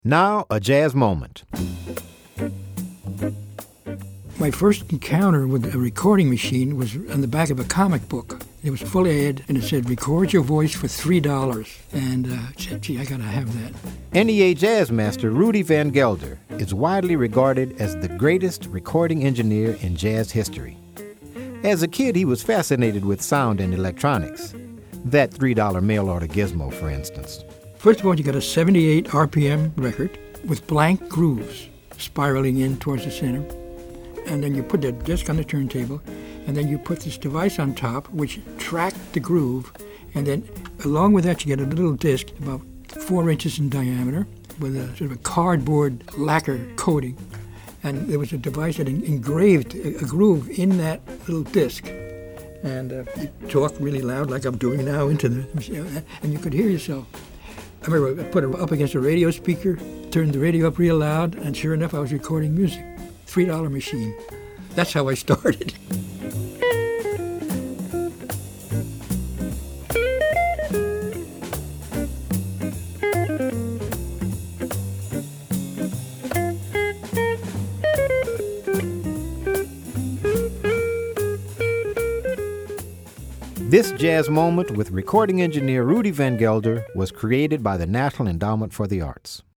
Now, a jazz moment. My first encounter with a recording machine was on the back of a comic book. It was full ad, and it said, "Record your voice for $3." And I said, gee, I gotta have that. NEA jazz master Rudy Van Gelder is widely regarded as the greatest recording engineer in jazz history. As a kid, he was fascinated with sound and electronics. That $3 mail order gizmo, for instance. First of all, you got a 78 RPM record with blank grooves spiraling in towards the center. And then you put the disc on the turntable, and then you put this device on top, which tracked the groove. And then along with that, you get a little disc about 4 inches in diameter with a sort of a cardboard lacquer coating. And there was a device that engraved a groove in that little disc. And you talk really loud, like I'm doing now, into the machine, and you could hear yourself. I remember I put it up against a radio speaker, turned the radio up real loud, and sure enough, I was recording music. $3 machine. That's how I started. This jazz moment with recording engineer Rudy Van Gelder was created by the National Endowment for the Arts.